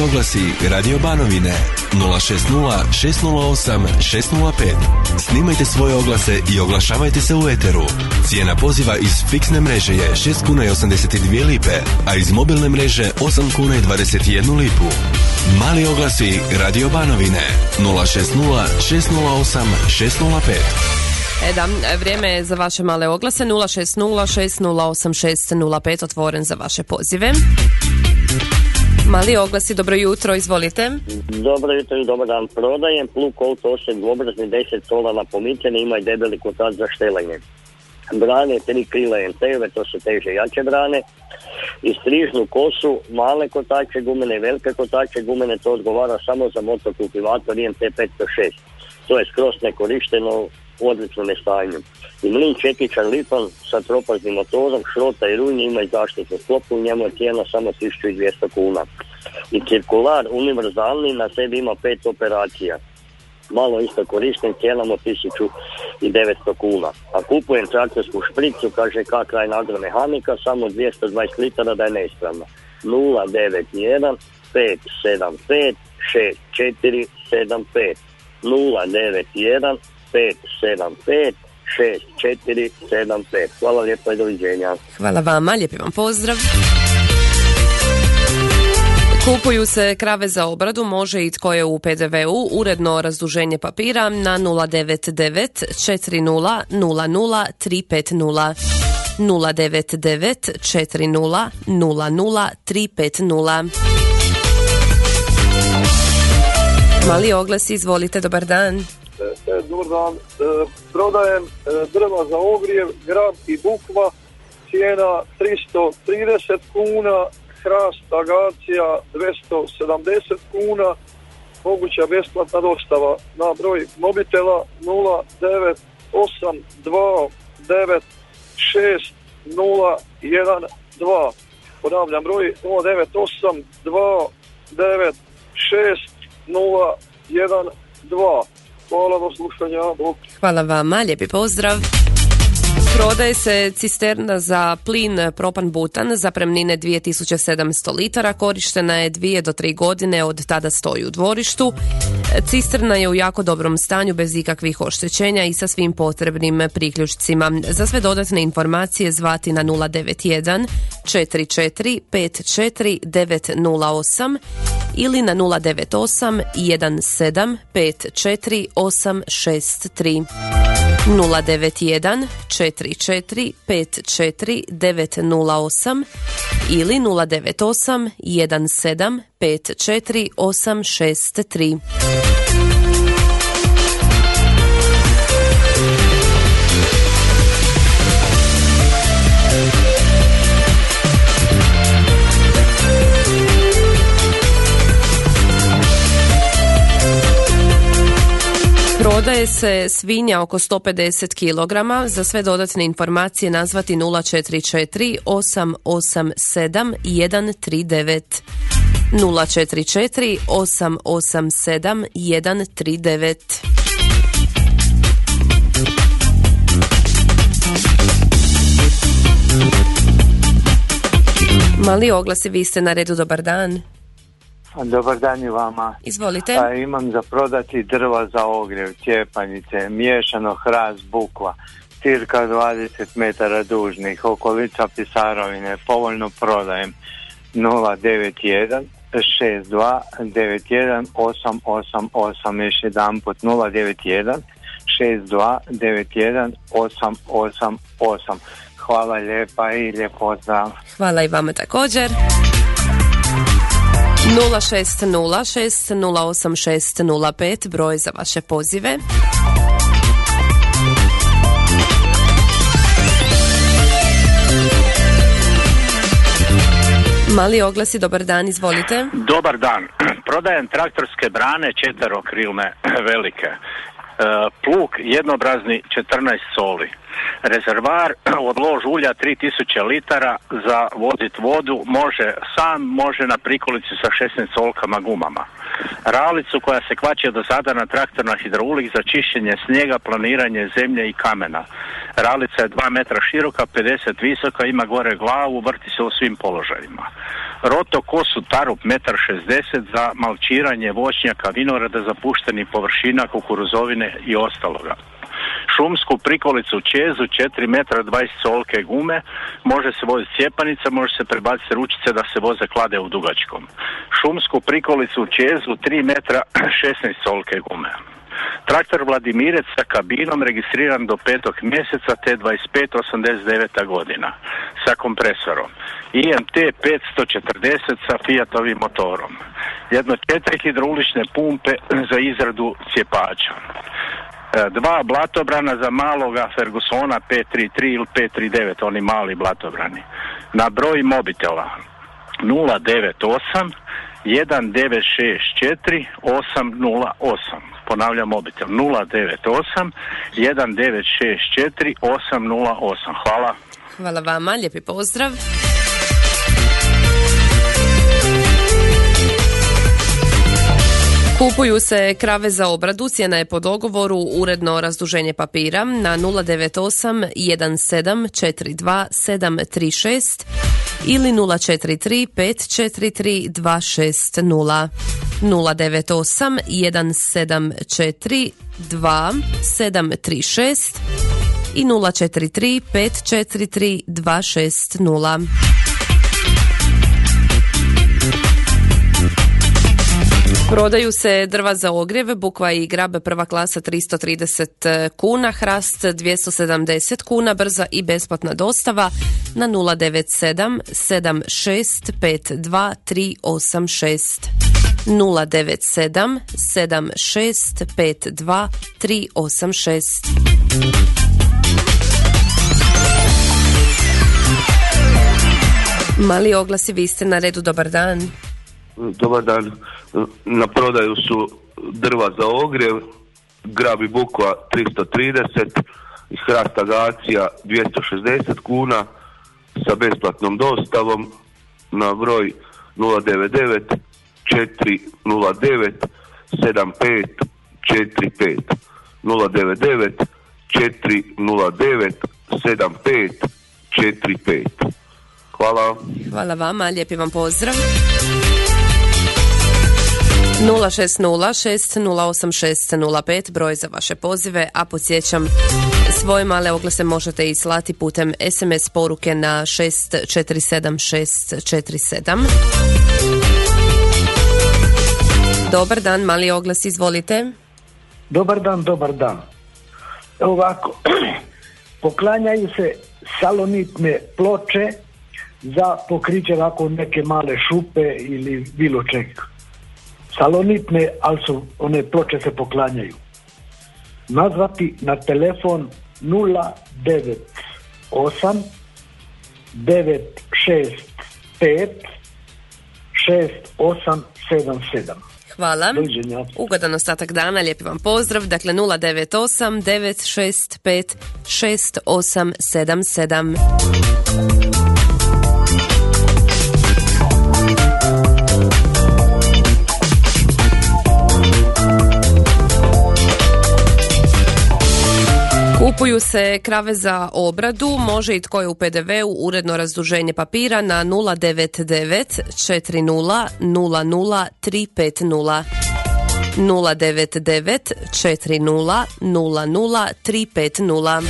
oglasi Radio Banovine 060 608 605. Snimajte svoje oglase i oglašavajte se u eteru. Cijena poziva iz fiksne mreže je 6 kuna i 82 lipe, a iz mobilne mreže 8 kuna i 21 lipu. Mali oglasi Radio Banovine 060 608 605. Da, vrijeme je za vaše male oglase. 060 608 605 otvoren za vaše pozive. Mali oglasi, dobro jutro, izvolite. Dobro jutro i dobar dan. Prodajem plug Colt Osijek dvobrazni 10 sola na pomicanje, ima i debeli kotač za štelanje. Brane 3 krila MT-ove, to su teže jače brane. I strižnu kosu, male kotače gumene i velike kotače gumene, to odgovara samo za motokultivator IMT 506. To je skroz nekorišteno, u odličnom stanju. I mlin čekićar Lipan sa tropaznim motorom, šrota i rujnje, ima i zaštitnu sklopu, u njemu je cijena samo 1200 kuna. I cirkular univerzalni, na sebi ima 5 operacija. Malo isto koristim, cijenamo 1900 kuna. A kupujem traktorsku špricu, kaže krajna agromehanika, samo 220 litara da je neispravna. 091 575 6475 091 575 6475. Hvala lijepo i doviđenja. Hvala vama, lijepi vam pozdrav. Kupuju se krave za obradu, može i tko je u PDV-u, uredno razduženje papira na 099 40 00 350 099 40 00 350. Mali oglas, izvolite, dobar dan. Dobar dan, prodajem drva za ogrijev, grab i bukva, cijena 330 kuna, hrast agacija 270 kuna, moguća besplatna dostava na broj mobitela 0982960012. Ponavljam broj 0982960012. Hvala, do slušanja. Hvala vama, lijepi pozdrav. Prodaje se cisterna za plin propan butan, zapremnine 2700 litara, korištena je 2 do 3 godine, od tada stoji u dvorištu. Cisterna je u jako dobrom stanju, bez ikakvih oštećenja i sa svim potrebnim priključcima. Za sve dodatne informacije zvati na 091 44 54 908 ili na 098 17 54 863. 091 44 54 908 ili 098 17 54 863. Prodaje se svinja oko 150 kg. Za sve dodatne informacije nazvati 044 887 139. 044 887 139. Mali oglasi, vi ste na redu, dobar dan. Dobar dan i vama. Izvolite. Imam za prodati drva za ogrjev, cjepanjice, miješano hrast, bukva, cirka 20 metara dužnih, okolica Pisarovine, povoljno prodajem 091 62 91 888, još jedan put 091 62 91 888. Hvala lijepa i lijep pozdrav. Hvala i vama također. 060 608 605 broj za vaše pozive. Mali oglasi, dobar dan, izvolite. Dobar dan. Prodajem traktorske brane četverokrilne velike. Plug jednobrazni 14 soli. Rezervar od lož ulja 3000 litara za vozit vodu, može na prikolici sa 16 solkama gumama. Ralicu koja se kvače do sada na traktor na hidraulik za čišćenje snijega, planiranje zemlje i kamena. Ralica je 2 metra široka, 50 visoka, ima gore glavu, vrti se u svim položajima. Roto kosu tarup 1,60 m za malčiranje voćnjaka, vinograda, zapuštenih površina, kukuruzovine i ostaloga. Šumsku prikolicu čezu 4 metra 20 solke gume, može se voziti sjepanica, može se prebaciti ručice da se voze klade u dugačkom. Šumsku prikolicu čezu 3 metra 16 solke gume. Traktor Vladimirec sa kabinom registriran do 5. mjeseca te 2589. godina sa kompresorom. IMT 540 sa Fiatovim motorom. 4 hidraulične pumpe za izradu cjepača. 2 blatobrana za maloga Fergusona 533 ili 539, oni mali blatobrani. Na broj mobitela 098 1964 808. Ponavljam mobitel 098 1964 808. Hvala. Hvala vama, lijepi pozdrav. Kupuju se krave za obradu, cijena je po dogovoru, uredno razduženje papira na 098 1742 736 ili 043 543 260. 098 174 2736 i 043 543 260. Prodaju se drva za ogrjev, bukva i grab prva klasa 330 kuna, hrast 270 kuna, brza i besplatna dostava na 097 7652 386. 097 7652 386. Mali oglasi, vi ste na redu, dobar dan. Dobar dan. Na prodaju su drva za ogrjev, grab i bukva 330 i hrast agacija 260 kuna sa besplatnom dostavom na broj 099 409 7545 099 409 7545. Hvala. Hvala vama, lijepi vam pozdrav. 060608605 broj za vaše pozive, a podsjećam, svoje male oglase možete i slati putem SMS poruke na 647647. Dobar dan, mali oglas, izvolite. Dobar dan, dobar dan. Ovako, poklanjaju se salonitne ploče za pokriće ovako neke male šupe ili bilo čega. Salonitne, ali su one ploče se poklanjaju. Nazvati na telefon 098 965 6877. Hvala. Ugodan ostatak dana, lijepi vam pozdrav. Dakle, 098 965 6877. Kupuju se krave za obradu, može i tko je u PDV-u, uredno razduženje papira na 099 40 00 350. 099 40 00 350.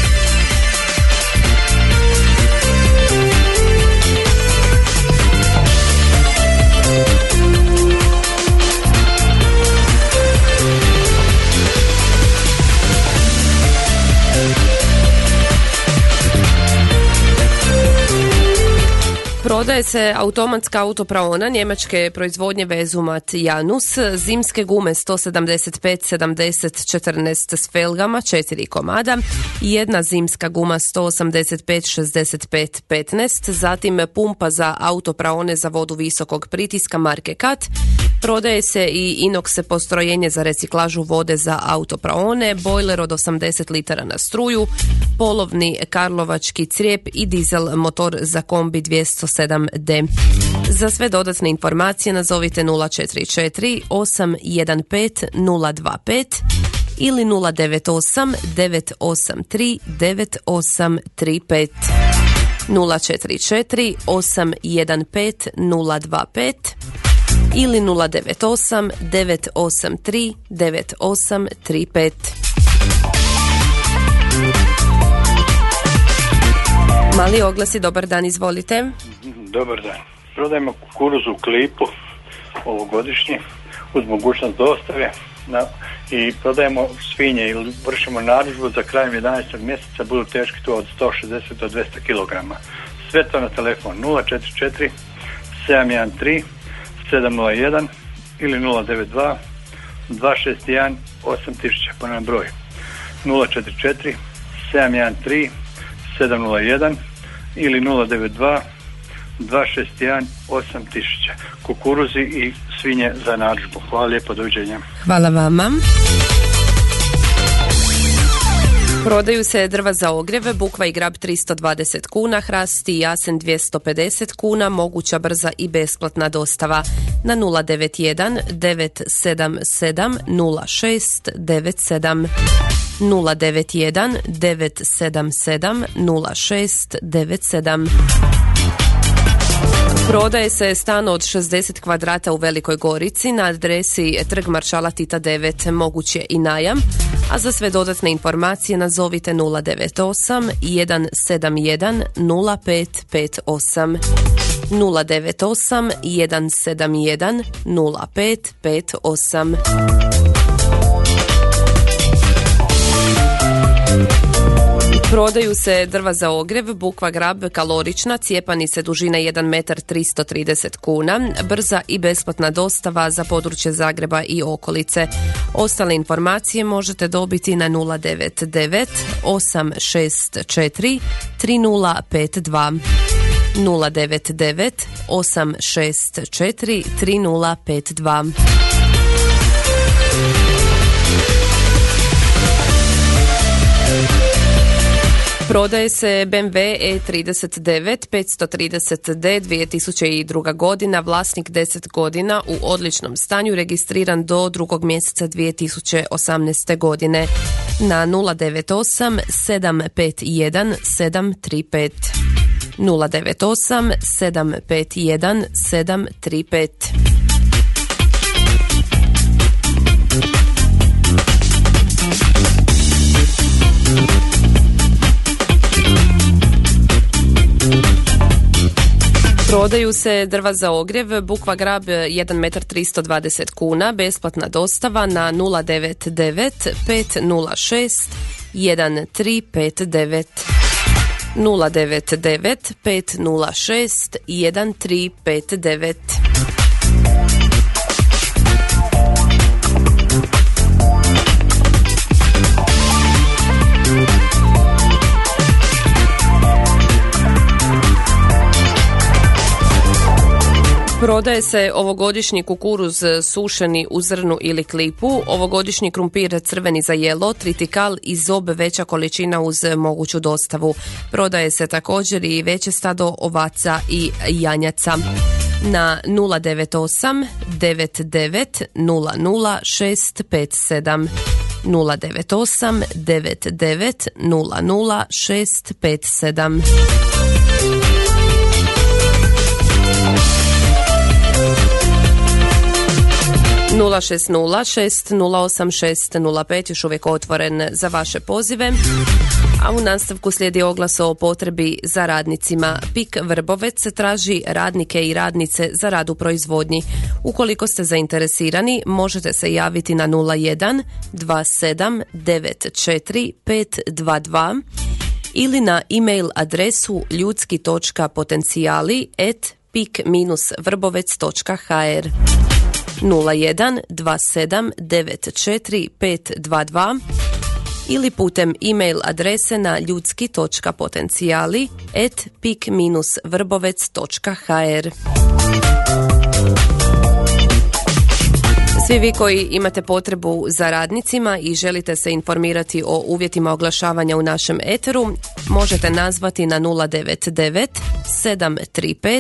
Prodaje se automatska autopraona njemačke proizvodnje Vezumat Janus, zimske gume 175 70 14 s felgama 4 komada, jedna zimska guma 185 65 15, zatim pumpa za autopraone za vodu visokog pritiska marke Kat. Prodaje se i inox postrojenje za reciklažu vode za autopraone, bojler od 80 litara na struju, polovni karlovački crijep i dizel motor za kombi 207D. Za sve dodatne informacije nazovite 044 815 025 ili 098 983 9835. 044 815 025 ili 098 983 9835. Mali oglasi, dobar dan, izvolite. Dobar dan. Prodajemo kukuruz u klipu ovogodišnji uz mogućnost dostave i prodajemo svinje ili vršimo narudžbu za krajem 11. mjeseca, budu teški tu od 160 do 200 kg. Sve to na telefon 044 713 701 ili 092 261 8000, ponavljam broj 044 713 701 ili 092 261 8000. Kukuruzi i svinje za narudžbu. Hvala lijepo, doviđenja. Hvala vama. Prodaju se drva za ogrjev, bukva i grab 320 kuna, hrast i jasen 250 kuna, moguća brza i besplatna dostava na 091 977 0697 091 977 0697. Prodaje se stan od 60 kvadrata u Velikoj Gorici na adresi Trg maršala Tita 9, moguće i najam, a za sve dodatne informacije nazovite 098 171 0558 098 171 0558. Prodaju se drva za ogrjev, bukva grab kalorična, cijepanice dužine 1 metar 330 kuna, brza i besplatna dostava za područje Zagreba i okolice. Ostale informacije možete dobiti na 099 864 3052 099 864 3052. Prodaje se BMW E39 530D 2002. godina, vlasnik 10 godina, u odličnom stanju, registriran do 2. mjeseca 2018. godine na 098 751 735 098 751 735. Prodaju se drva za ogrjev, bukva grab 1 metar 320 kuna, besplatna dostava na 099 506 1359 099 506 1359. Prodaje se ovogodišnji kukuruz sušeni u zrnu ili klipu, ovogodišnji krumpir crveni za jelo, tritikal i zob veća količina uz moguću dostavu. Prodaje se također i veće stado ovaca i janjaca na 098 99 00 657 098 99 00 657. Nula 60608605 još uvijek otvoren za vaše pozive, a u nastavku slijedi oglas o potrebi za radnicima. PIK Vrbovec traži radnike i radnice za rad u proizvodnji. Ukoliko ste zainteresirani, možete se javiti na 01 27 94 522 ili na e-mail adresu ljudski.potencijali@pik-vrbovec.hr 01 27 94 522 ili putem e-mail adrese na ljudski.potencijali@pik-vrbovec.hr. Svi vi koji imate potrebu za radnicima i želite se informirati o uvjetima oglašavanja u našem eteru, možete nazvati na 099 735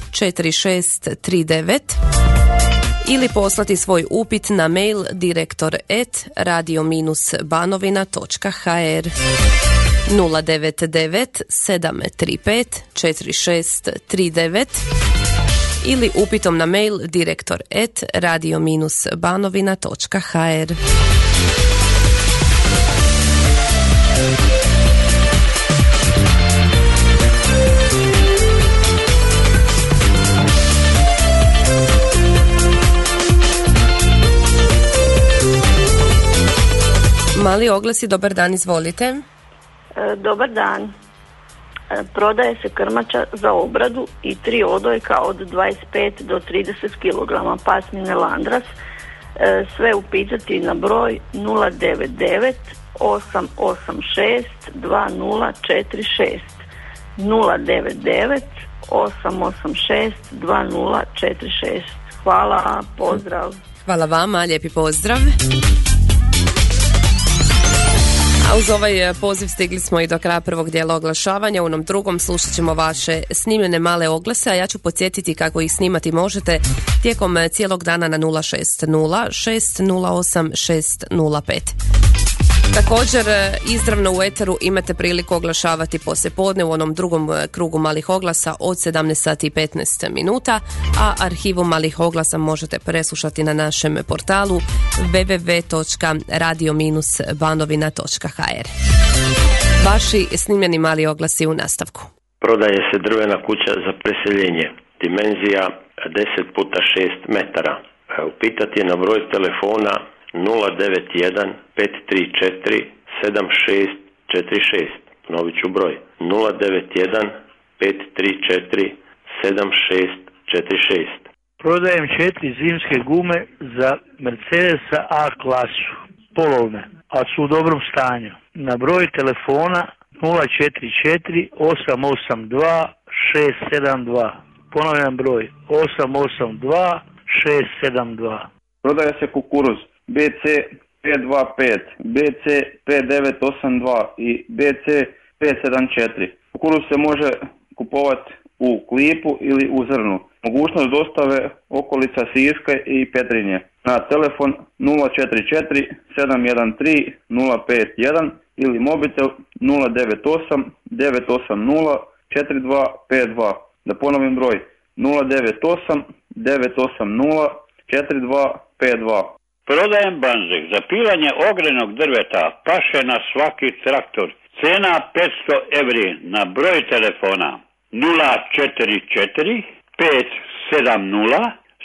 4639 ili poslati svoj upit na mail direktor@radio-banovina.hr. 099 735 4639 ili upitom na mail direktor@radio-banovina.hr. Mali oglasi, dobar dan, izvolite. Dobar dan. Prodaje se krmača za obradu i 3 odojka od 25 do 30 kg pasmine Landras. Sve upitati na broj 099 886 2046. 099 886 2046. Hvala, pozdrav. Hvala vama, lijepi pozdrav. A uz ovaj poziv stigli smo i do kraja prvog dijela oglašavanja. U onom drugom slušat ćemo vaše snimljene male oglase, a ja ću podsjetiti kako ih snimati možete tijekom cijelog dana na 060 608 605. Također, izravno u eteru imate priliku oglašavati poslijepodne u onom drugom krugu malih oglasa od 17 sati i 15 minuta, a arhivu malih oglasa možete preslušati na našem portalu www.radio-banovina.hr. Vaši snimljeni mali oglasi u nastavku. Prodaje se drvena kuća za preseljenje. Dimenzija 10x6 metara. Upitati je na broj telefona 091 534 7646. Ponovit ću broj 091 534 7646. Prodajem 4 zimske gume za Mercedesa A klasu, polovne, a su u dobrom stanju. Na broj telefona 044 882 672. Ponavljam broj 882 672. Prodaje se kukuruz BC 525, BC 5982 i BC 574. Kukuruz se može kupovati u klipu ili u zrnu. Mogućnost dostave okolica Siska i Petrinje. Na telefon 044 713 051 ili mobitel 098 980 4252. Da ponovim broj 098 980 4252. Prodajem banzek za pilanje ogrenog drveta, paše na svaki traktor. Cena 500 evri na broj telefona 044 570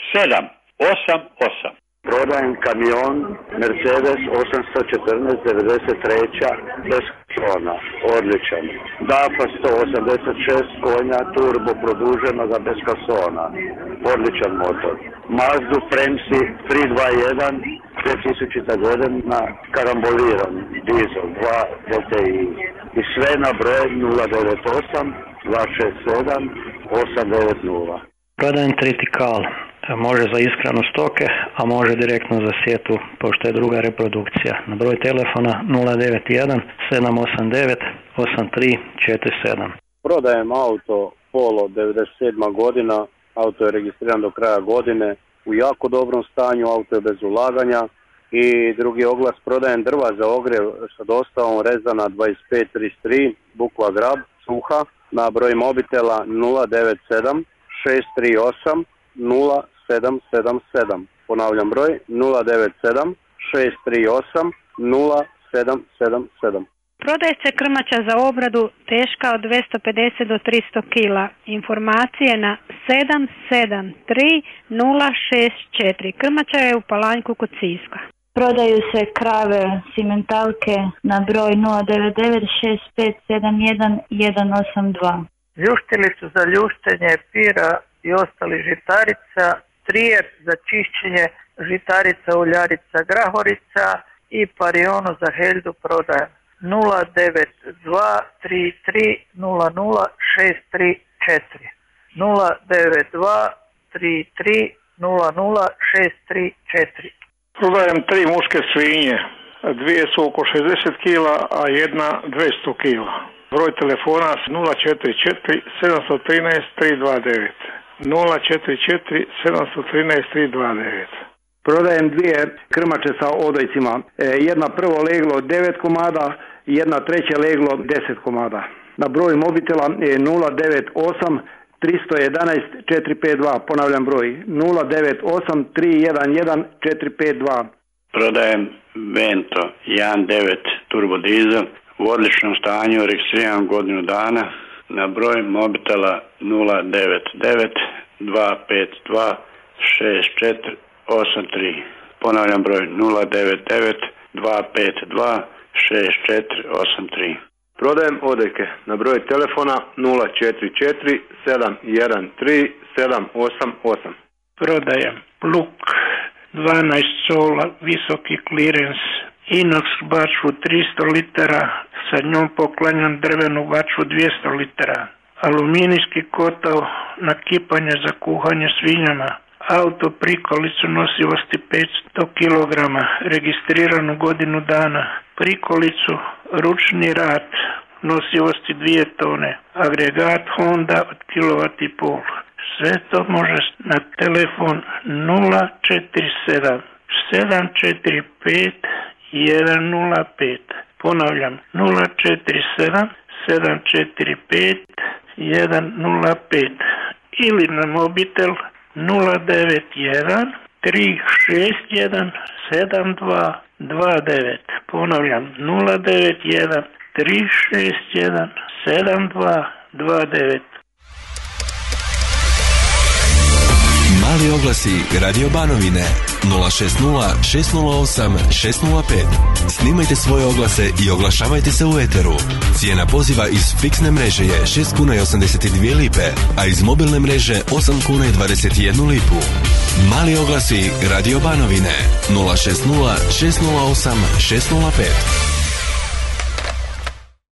788. Prodajem kamion Mercedes 814 93 bez kasona, odličan. DAFA 186 konja, turbo produženoga bez kasona, odličan motor. Mazdu Premsi 321 2000. godina, karamboliran, dizel, 2 DTI. I sve na broj 098 267 890. Prodajem tritikal. Može za ishranu stoke, a može direktno za sjetvu, pošto je druga reprodukcija. Na broj telefona 091 789 8347. Prodajem auto Polo 97. godina, auto je registriran do kraja godine, u jako dobrom stanju, auto je bez ulaganja. I drugi oglas, prodajem drva za ogrjev sa dostavom rezana 2533, bukva Grab, Suha, na broj mobitela 097 638 0777. Ponavljam broj 097 638 0777. Prodaje se krmača za obradu teška od 250 do 300 kg. Informacije na 773 064. Krmača je u Palanjku kod Siska. Prodaju se krave simentalke na broj 099 6571 182. Ljuštilicu za ljuštenje pira i ostalih žitarica, trijer za čišćenje žitarica, uljarica, grahorica i parionu za heldu prodajem 092 33 00 634. 092 33 00 634. Prodajem 3 muške svinje. 2 su oko 60 kg, a jedna 200 kg. Broj telefona 044 713 329. 044 713 329. Prodajem 2 krmače sa odojcima. Jedna prvo leglo 9 komada, 1/3 leglo 10 komada. Na broj mobitela je 098 311 452. Ponavljam broj 098 311 452. Prodajem Vento 1.9 turbo dizel u odličnom stanju, registriran godinu dana. Na broj mobitela 099 252 6483. Ponavljam broj 099 252 6483. Prodajem odojke na broj telefona 044 713 788. Prodajem Pluk 12 sola, visoki klirens, inox bačvu 300 litara, sa njom poklanjam drvenu bačvu 200 litara, aluminijski kotao na kipanje za kuhanje svinjama, auto prikolicu nosivosti 500 kg, registriranu godinu dana, prikolicu ručni rad nosivosti 2 tone, agregat Honda od kW5. Sve to može na telefon 047 745 105. Ponavljam 047 745 105 ili na mobitel 091 361 7229. Ponavljam 091 361 7229. Mali oglasi Radio Banovine 060 608 605. Snimajte svoje oglase i oglašavajte se u eteru. Cijena poziva iz fiksne mreže je 6 kuna i 82 lipe, a iz mobilne mreže 8 kuna i 21 lipu. Mali oglasi Radio Banovine 060 608 605.